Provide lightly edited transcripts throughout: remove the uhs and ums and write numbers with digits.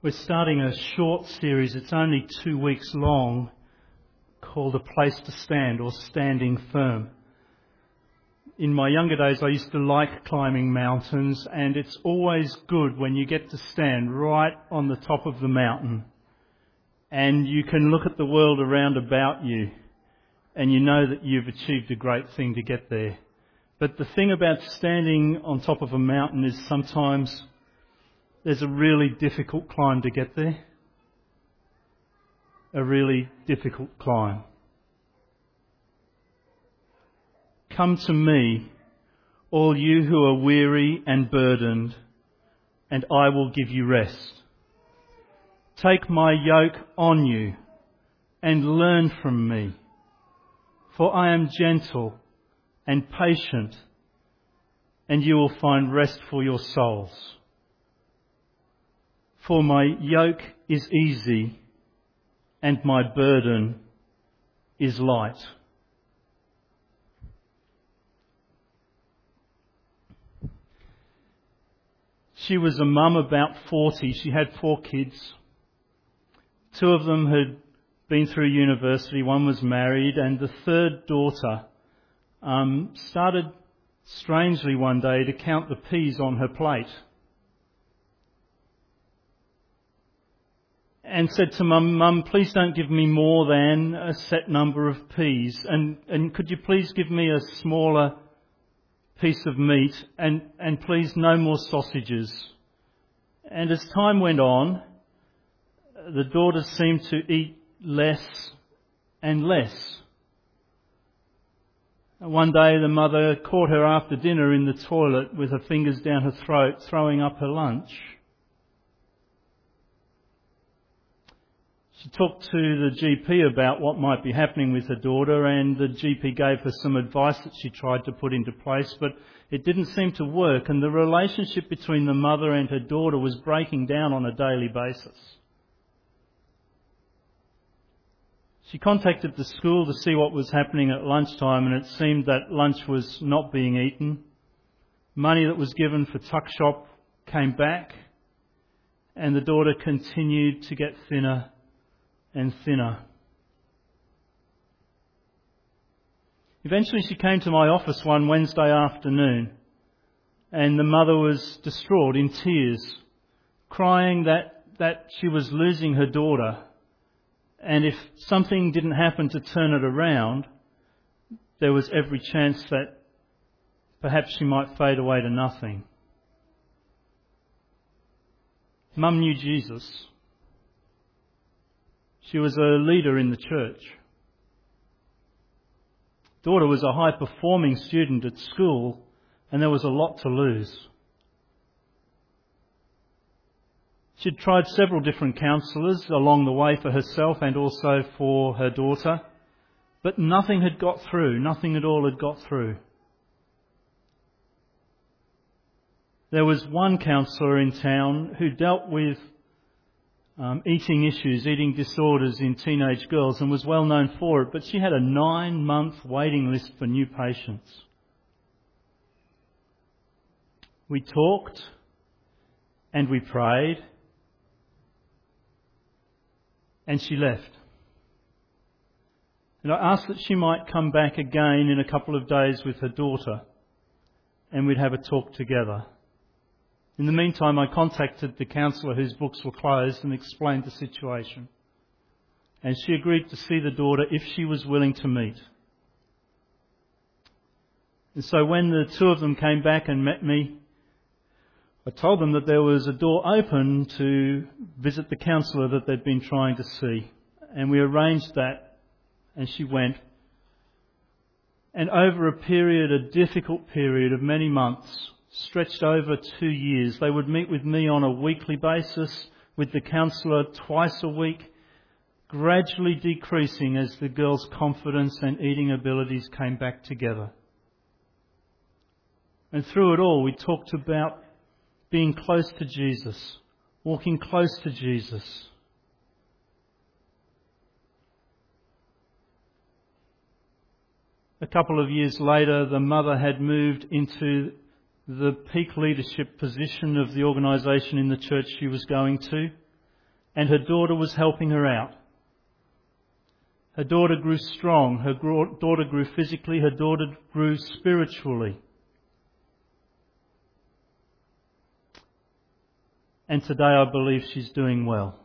We're starting a short series, it's only 2 weeks long, called A Place to Stand, or Standing Firm. In my younger days I used to like climbing mountains, and it's always good when you get to stand right on the top of the mountain and you can look at the world around about you and you know that you've achieved a great thing to get there. But the thing about standing on top of a mountain is sometimes there's a really difficult climb to get there. A really difficult climb. Come to me, all you who are weary and burdened, and I will give you rest. Take my yoke on you and learn from me, for I am gentle and patient, and you will find rest for your souls. For my yoke is easy and my burden is light. She was a mum about 40. She had 4 kids. 2 of them had been through university. 1 was married, and the 3rd daughter started strangely one day to count the peas on her plate. And said to Mum, please don't give me more than a set number of peas. And could you please give me a smaller piece of meat and please no more sausages. And as time went on, the daughters seemed to eat less and less. One day the mother caught her after dinner in the toilet with her fingers down her throat, throwing up her lunch. She talked to the GP about what might be happening with her daughter, and the GP gave her some advice that she tried to put into place, but it didn't seem to work, and the relationship between the mother and her daughter was breaking down on a daily basis. She contacted the school to see what was happening at lunchtime, and it seemed that lunch was not being eaten. Money that was given for tuck shop came back, and the daughter continued to get thinner and thinner. Eventually she came to my office one Wednesday afternoon, and the mother was distraught, in tears, crying that she was losing her daughter, and if something didn't happen to turn it around, there was every chance that perhaps she might fade away to nothing. Mum knew Jesus. She was a leader in the church. Daughter was a high-performing student at school, and there was a lot to lose. She'd tried several different counsellors along the way for herself and also for her daughter, but nothing had got through. Nothing at all had got through. There was one counsellor in town who dealt with eating issues, eating disorders in teenage girls, and was well known for it, but she had a 9-month waiting list for new patients. We talked and we prayed, and she left. And I asked that she might come back again in a couple of days with her daughter, and we'd have a talk together. In the meantime, I contacted the counsellor whose books were closed and explained the situation. And she agreed to see the daughter if she was willing to meet. And so when the 2 of them came back and met me, I told them that there was a door open to visit the counsellor that they'd been trying to see. And we arranged that, and she went. And over a difficult period of many months, stretched over 2 years, they would meet with me on a weekly basis, with the counsellor twice a week, gradually decreasing as the girls' confidence and eating abilities came back together. And through it all, we talked about being close to Jesus, walking close to Jesus. A couple of years later, the mother had moved into the peak leadership position of the organisation in the church she was going to. and her daughter was helping her out. Her daughter grew strong, her daughter grew physically, her daughter grew spiritually. And today I believe she's doing well.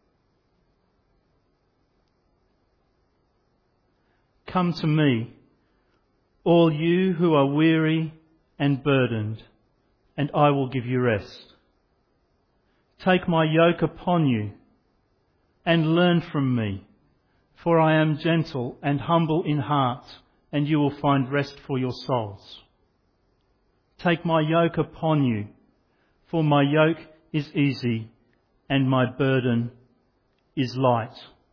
Come to me, all you who are weary and burdened, and I will give you rest. Take my yoke upon you and learn from me, for I am gentle and humble in heart, and you will find rest for your souls. Take my yoke upon you, for my yoke is easy and my burden is light.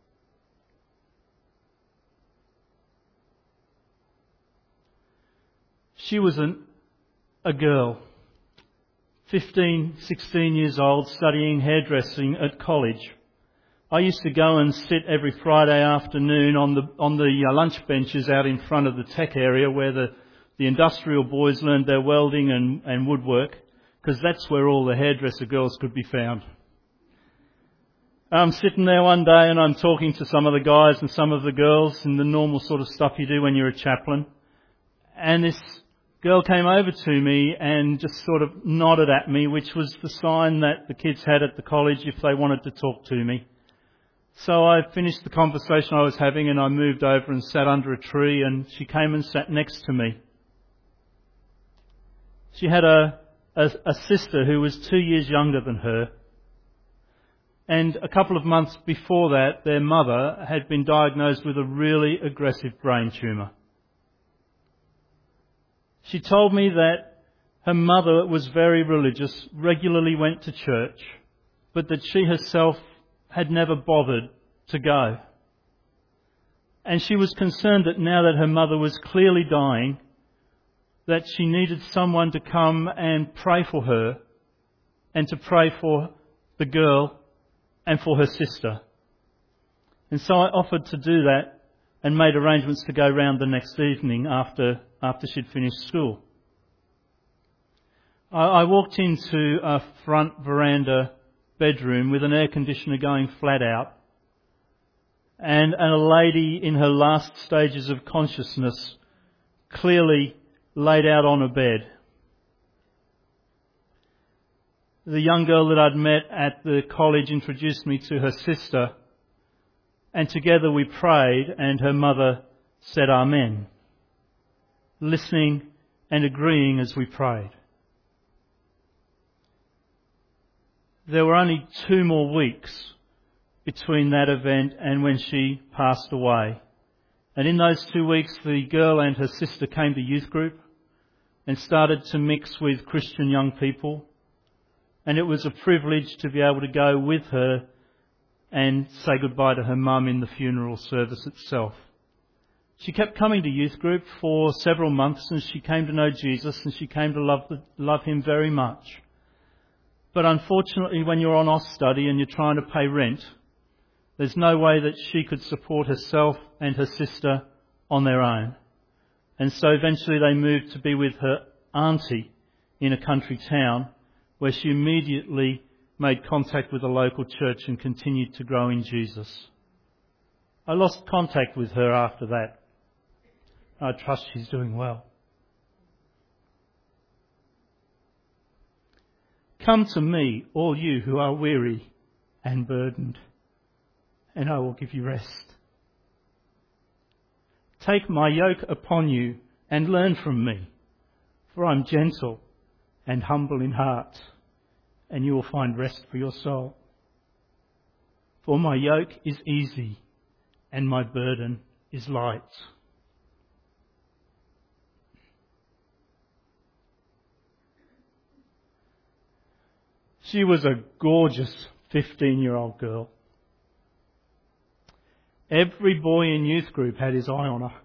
She was a girl, 15, 16 years old, studying hairdressing at college. I used to go and sit every Friday afternoon on the lunch benches out in front of the tech area where the industrial boys learned their welding and woodwork, because that's where all the hairdresser girls could be found. I'm sitting there one day and I'm talking to some of the guys and some of the girls and the normal sort of stuff you do when you're a chaplain. And this girl came over to me and just sort of nodded at me, which was the sign that the kids had at the college if they wanted to talk to me. So I finished the conversation I was having and I moved over and sat under a tree, and she came and sat next to me. She had a sister who was 2 years younger than her. And a couple of months before that, their mother had been diagnosed with a really aggressive brain tumour. She told me that her mother was very religious, regularly went to church, but that she herself had never bothered to go. And she was concerned that now that her mother was clearly dying, that she needed someone to come and pray for her and to pray for the girl and for her sister. And so I offered to do that and made arrangements to go round the next evening after she'd finished school. I walked into a front veranda bedroom with an air conditioner going flat out, and a lady in her last stages of consciousness clearly laid out on a bed. The young girl that I'd met at the college introduced me to her sister, and together we prayed, and her mother said Amen, listening and agreeing as we prayed. There were only 2 more weeks between that event and when she passed away. And in those 2 weeks, the girl and her sister came to youth group and started to mix with Christian young people. And it was a privilege to be able to go with her and say goodbye to her mum in the funeral service itself. She kept coming to youth group for several months, and she came to know Jesus, and she came to love him very much. But unfortunately, when you're on OS study and you're trying to pay rent, there's no way that she could support herself and her sister on their own. And so eventually they moved to be with her auntie in a country town, where she immediately made contact with a local church and continued to grow in Jesus. I lost contact with her after that. I trust she's doing well. Come to me, all you who are weary and burdened, and I will give you rest. Take my yoke upon you and learn from me, for I am gentle and humble in heart, and you will find rest for your soul. For my yoke is easy and my burden is light. She was a gorgeous 15-year-old girl. Every boy in youth group had his eye on her.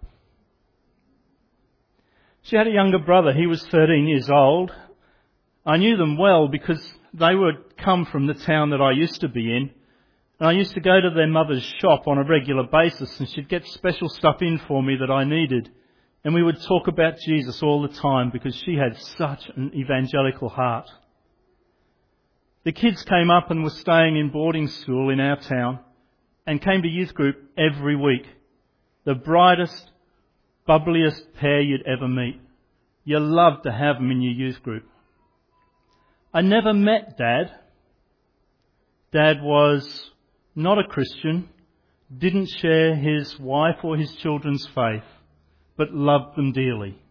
She had a younger brother. He was 13 years old. I knew them well because they would come from the town that I used to be in. And I used to go to their mother's shop on a regular basis, and she'd get special stuff in for me that I needed. And we would talk about Jesus all the time because she had such an evangelical heart. The kids came up and were staying in boarding school in our town and came to youth group every week. The brightest, bubbliest pair you'd ever meet. You loved to have them in your youth group. I never met Dad. Dad was not a Christian, didn't share his wife or his children's faith, but loved them dearly.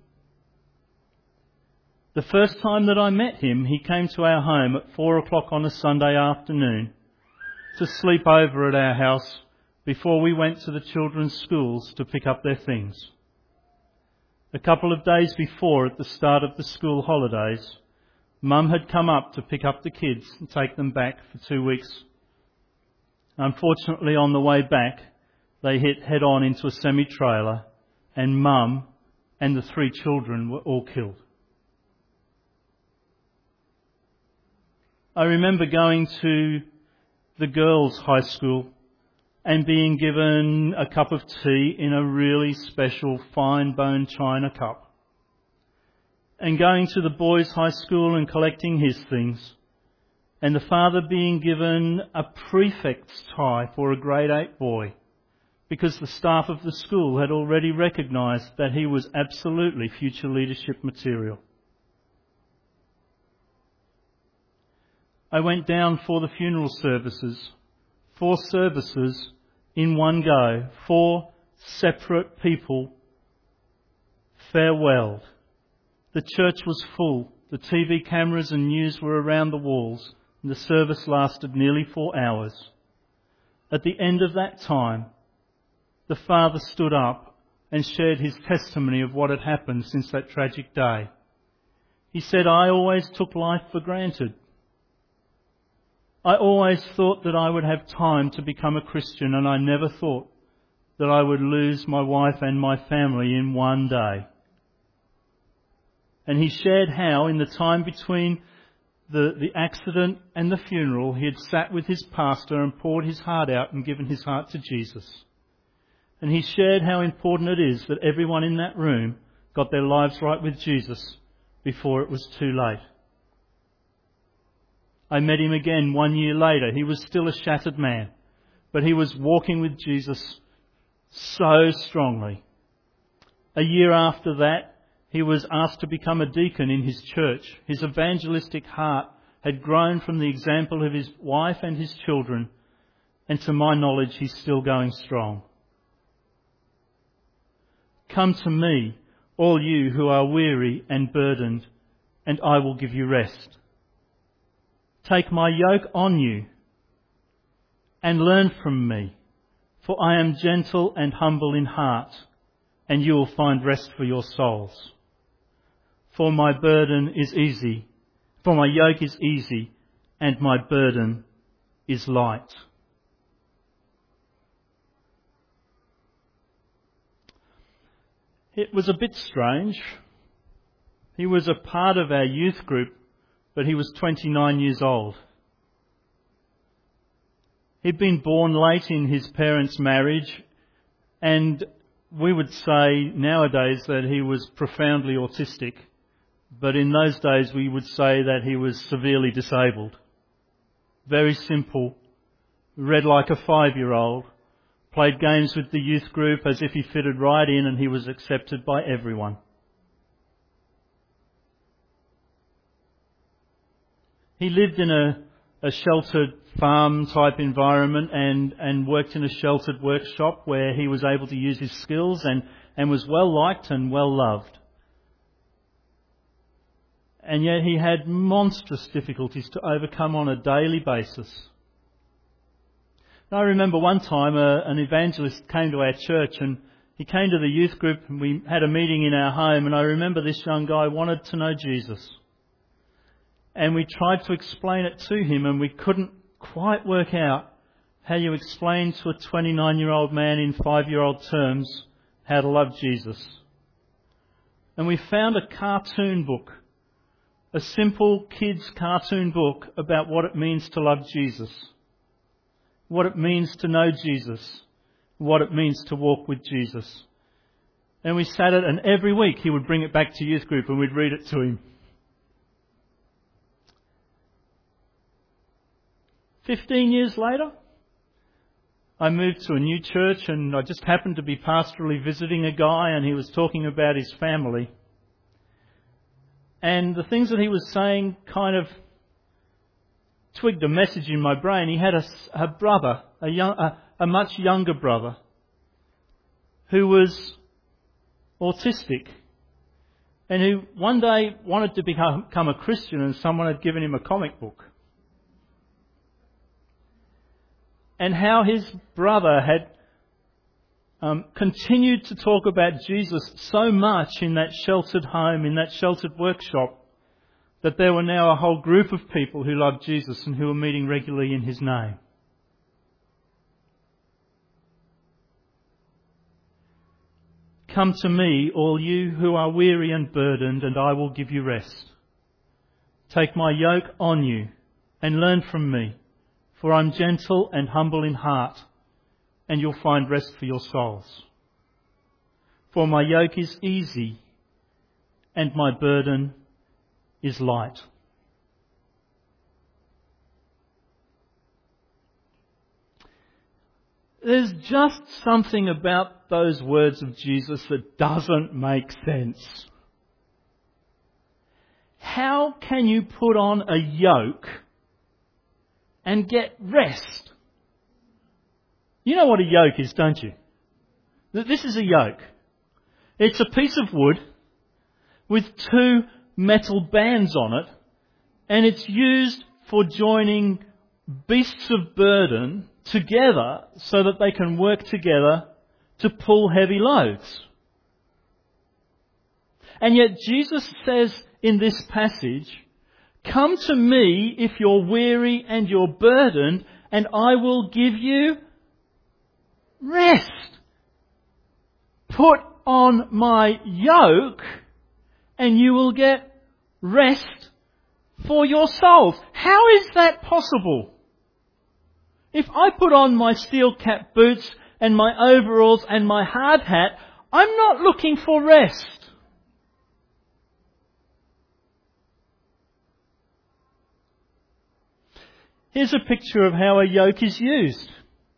The first time that I met him, he came to our home at 4 o'clock on a Sunday afternoon to sleep over at our house before we went to the children's schools to pick up their things. A couple of days before, at the start of the school holidays, Mum had come up to pick up the kids and take them back for 2 weeks. Unfortunately, on the way back, they hit head-on into a semi-trailer and Mum and the 3 children were all killed. I remember going to the girls' high school and being given a cup of tea in a really special fine-bone china cup. And going to the boys' high school and collecting his things. And the father being given a prefect's tie for a grade 8 boy because the staff of the school had already recognised that he was absolutely future leadership material. I went down for the funeral services, 4 services in one go, 4 separate people farewelled. The church was full, the TV cameras and news were around the walls, and the service lasted nearly 4 hours. At the end of that time, the father stood up and shared his testimony of what had happened since that tragic day. He said, "I always took life for granted. I always thought that I would have time to become a Christian, and I never thought that I would lose my wife and my family in one day." And he shared how in the time between the accident and the funeral, he had sat with his pastor and poured his heart out and given his heart to Jesus. And he shared how important it is that everyone in that room got their lives right with Jesus before it was too late. I met him again 1 year later. He was still a shattered man, but he was walking with Jesus so strongly. A year after that, he was asked to become a deacon in his church. His evangelistic heart had grown from the example of his wife and his children, and to my knowledge, he's still going strong. "Come to me, all you who are weary and burdened, and I will give you rest. Take my yoke on you and learn from me, for I am gentle and humble in heart, and you will find rest for your souls. For my yoke is easy, and my burden is light." It was a bit strange. He was a part of our youth group, but he was 29 years old. He'd been born late in his parents' marriage, and we would say nowadays that he was profoundly autistic, but in those days we would say that he was severely disabled. Very simple, read like a 5-year-old, played games with the youth group as if he fitted right in and he was accepted by everyone. He lived in a sheltered farm type environment and worked in a sheltered workshop where he was able to use his skills and was well liked and well loved. And yet he had monstrous difficulties to overcome on a daily basis. And I remember one time an evangelist came to our church and he came to the youth group and we had a meeting in our home, and I remember this young guy wanted to know Jesus. And we tried to explain it to him and we couldn't quite work out how you explain to a 29-year-old man in 5-year-old terms how to love Jesus. And we found a cartoon book, a simple kids' cartoon book about what it means to love Jesus, what it means to know Jesus, what it means to walk with Jesus. And we sat it, and every week he would bring it back to youth group and we'd read it to him. 15 years later, I moved to a new church and I just happened to be pastorally visiting a guy and he was talking about his family. And the things that he was saying kind of twigged a message in my brain. He had a brother, a much younger brother, who was autistic and who one day wanted to become a Christian, and someone had given him a comic book. And how his brother had continued to talk about Jesus so much in that sheltered home, in that sheltered workshop, that there were now a whole group of people who loved Jesus and who were meeting regularly in his name. Come to me, all you who are weary and burdened, and I will give you rest. Take my yoke on you and learn from me, for I'm gentle and humble in heart, and you'll find rest for your souls. For my yoke is easy and my burden is light. There's just something about those words of Jesus that doesn't make sense. How can you put on a yoke and get rest? You know what a yoke is, don't you? This is a yoke. It's a piece of wood with two metal bands on it, and it's used for joining beasts of burden together so that they can work together to pull heavy loads. And yet Jesus says in this passage, come to me if you're weary and you're burdened, and I will give you rest. Put on my yoke and you will get rest for your souls. How is that possible? If I put on my steel-cap boots and my overalls and my hard hat, I'm not looking for rest. Here's a picture of how a yoke is used.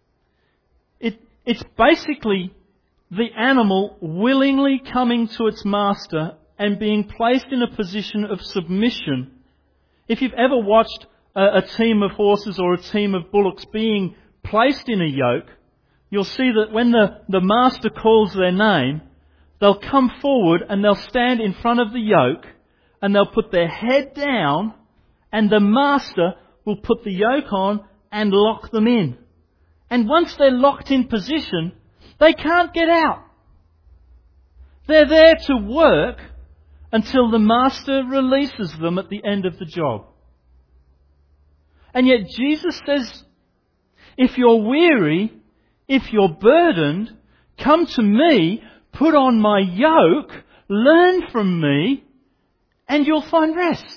It's basically the animal willingly coming to its master and being placed in a position of submission. If you've ever watched a team of horses or a team of bullocks being placed in a yoke, you'll see that when the master calls their name, they'll come forward and they'll stand in front of the yoke and they'll put their head down, and the master will put the yoke on and lock them in. And once they're locked in position, they can't get out. They're there to work until the master releases them at the end of the job. And yet Jesus says, if you're weary, if you're burdened, come to me, put on my yoke, learn from me, and you'll find rest.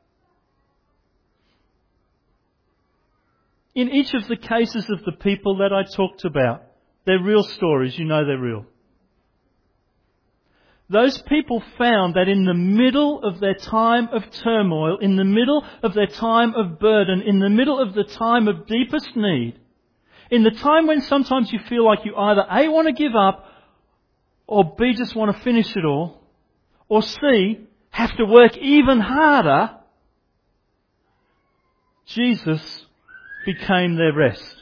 In each of the cases of the people that I talked about, they're real stories, you know they're real. Those people found that in the middle of their time of turmoil, in the middle of their time of burden, in the middle of the time of deepest need, in the time when sometimes you feel like you either A, want to give up, or B, just want to finish it all, or C, have to work even harder, Jesus became their rest.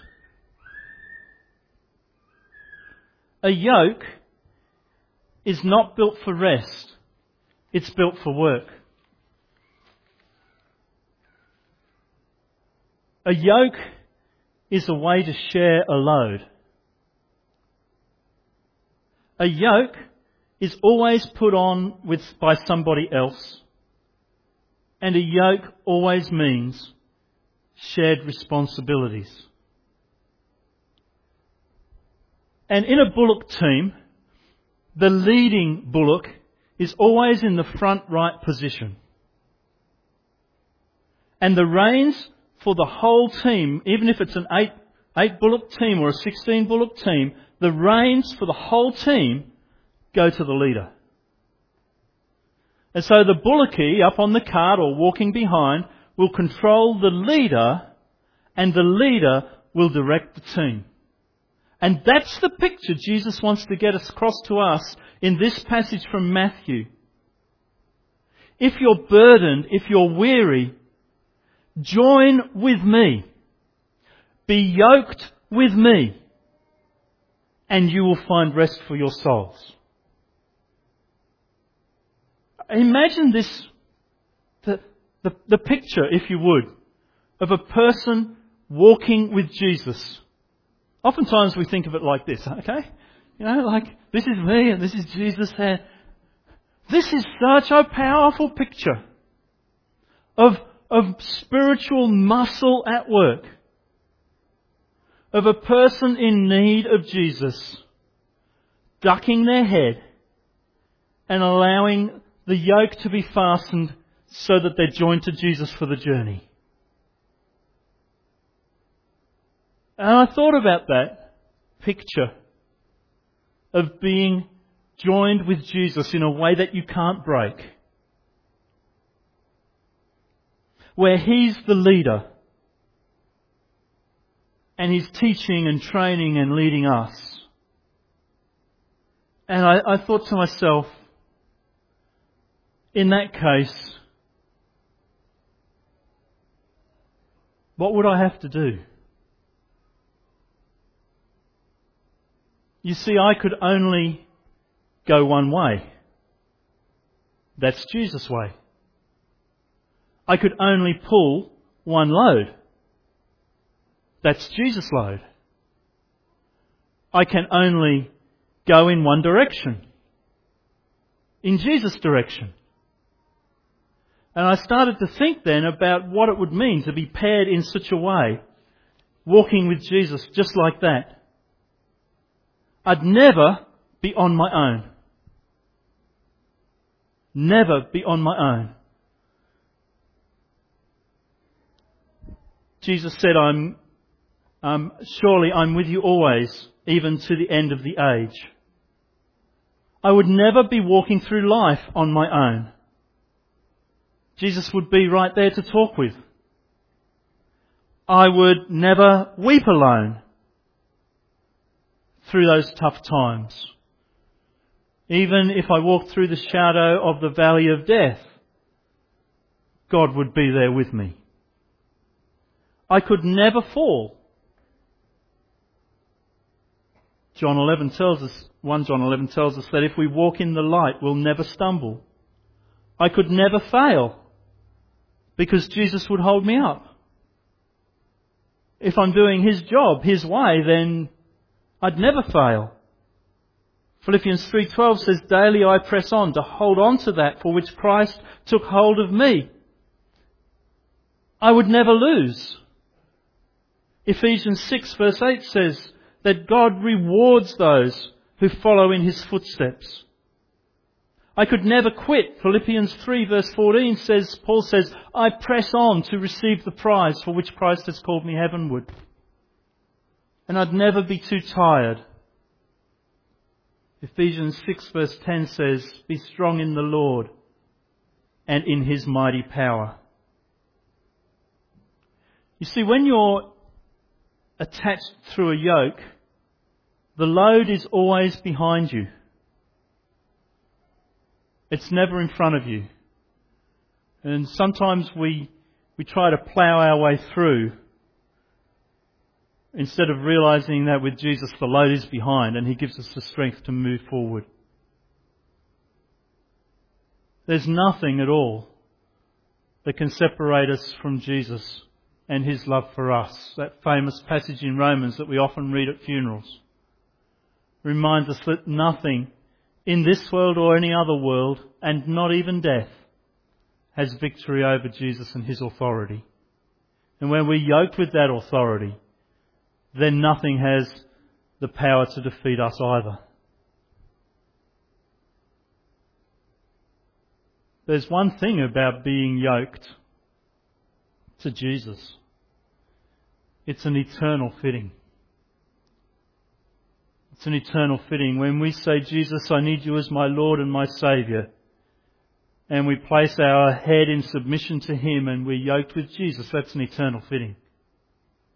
A yoke is not built for rest. It's built for work. A yoke is a way to share a load. A yoke is always put on by somebody else. And a yoke always means shared responsibilities. And in a bullock team, the leading bullock is always in the front right position. And the reins for the whole team, even if it's an 8 bullock team or a 16 bullock team, the reins for the whole team go to the leader. And so the bullocky up on the cart or walking behind will control the leader and the leader will direct the team. And that's the picture Jesus wants to get across to us in this passage from Matthew. If you're burdened, if you're weary, join with me. Be yoked with me, and you will find rest for your souls. Imagine this, the picture, if you would, of a person walking with Jesus. Oftentimes we think of it like this, okay? You know, like, this is me and this is Jesus there. This is such a powerful picture of spiritual muscle at work. Of a person in need of Jesus ducking their head and allowing the yoke to be fastened so that they're joined to Jesus for the journey. And I thought about that picture of being joined with Jesus in a way that you can't break. Where He's the leader and He's teaching and training and leading us. And I thought to myself, in that case, what would I have to do? You see, I could only go one way. That's Jesus' way. I could only pull one load. That's Jesus' load. I can only go in one direction. In Jesus' direction. And I started to think then about what it would mean to be paired in such a way, walking with Jesus just like that. I'd never be on my own. Never be on my own. Jesus said, surely I'm with you always, even to the end of the age. I would never be walking through life on my own. Jesus would be right there to talk with. I would never weep alone through those tough times. Even if I walked through the shadow of the valley of death, God would be there with me. I could never fall. 1 John 11 tells us that if we walk in the light, we'll never stumble. I could never fail because Jesus would hold me up. If I'm doing His job, His way, then I'd never fail. Philippians 3:12 says, daily I press on to hold on to that for which Christ took hold of me. I would never lose. Ephesians 6 verse 8 says that God rewards those who follow in His footsteps. I could never quit. Philippians 3 verse 14 says, Paul says, I press on to receive the prize for which Christ has called me heavenward. And I'd never be too tired. Ephesians 6 verse 10 says, be strong in the Lord and in His mighty power. You see, when you're attached through a yoke, the load is always behind you. It's never in front of you. And sometimes we try to plough our way through instead of realising that with Jesus the load is behind and He gives us the strength to move forward. There's nothing at all that can separate us from Jesus and His love for us. That famous passage in Romans that we often read at funerals reminds us that nothing in this world or any other world, and not even death, has victory over Jesus and His authority. And when we're yoked with that authority, then nothing has the power to defeat us either. There's one thing about being yoked to Jesus. It's an eternal fitting. It's an eternal fitting. When we say, Jesus, I need you as my Lord and my Saviour, and we place our head in submission to Him and we're yoked with Jesus, that's an eternal fitting.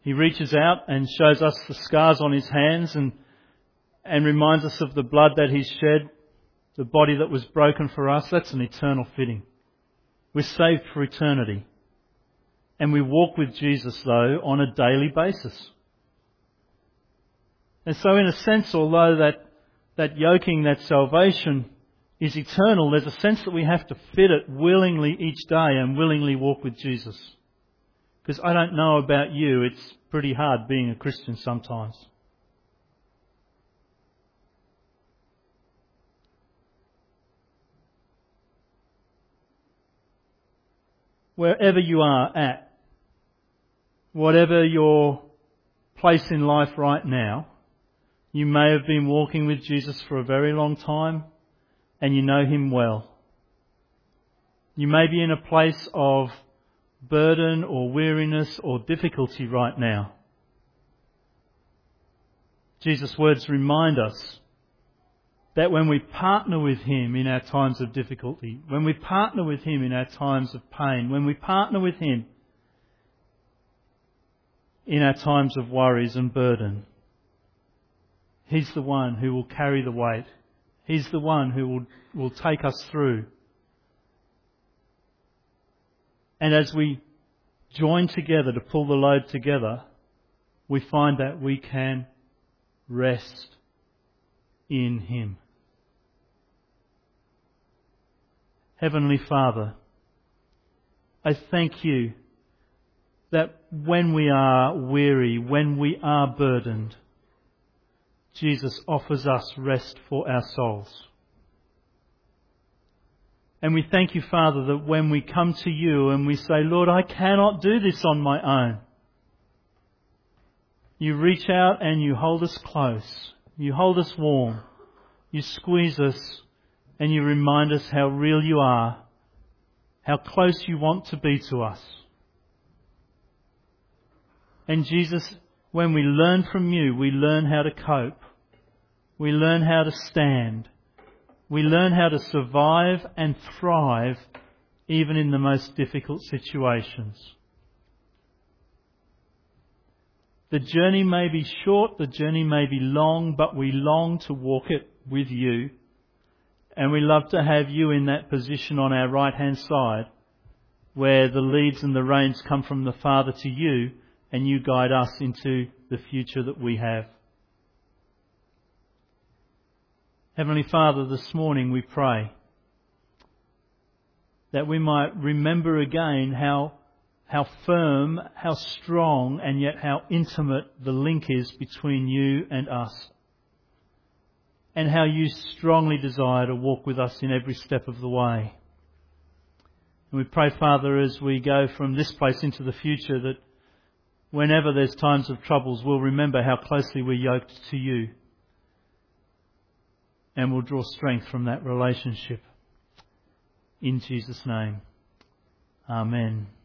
He reaches out and shows us the scars on his hands and reminds us of the blood that he's shed, the body that was broken for us. That's an eternal fitting. We're saved for eternity. And we walk with Jesus, though, on a daily basis. And so in a sense, although that yoking, that salvation is eternal, there's a sense that we have to fit it willingly each day and willingly walk with Jesus. Because I don't know about you, it's pretty hard being a Christian sometimes. Wherever you are at, whatever your place in life right now, you may have been walking with Jesus for a very long time and you know him well. You may be in a place of burden or weariness or difficulty right now. Jesus' words remind us that when we partner with him in our times of difficulty, when we partner with him in our times of pain, when we partner with him in our times of worries and burden, he's the one who will carry the weight. He's the one who will take us through. And as we join together to pull the load together, we find that we can rest in him. Heavenly Father, I thank you that when we are weary, when we are burdened, Jesus offers us rest for our souls. And we thank you, Father, that when we come to you and we say, Lord, I cannot do this on my own, you reach out and you hold us close. You hold us warm. You squeeze us and you remind us how real you are, how close you want to be to us. And Jesus, when we learn from you, we learn how to cope. We learn how to stand. We learn how to survive and thrive even in the most difficult situations. The journey may be short, the journey may be long, but we long to walk it with you. And we love to have you in that position on our right-hand side, where the leads and the reins come from the Father to you, and you guide us into the future that we have. Heavenly Father, this morning we pray that we might remember again how firm, how strong, and yet how intimate the link is between you and us. And how you strongly desire to walk with us in every step of the way. And we pray, Father, as we go from this place into the future, that whenever there's times of troubles, we'll remember how closely we're yoked to you. And we'll draw strength from that relationship. In Jesus' name. Amen.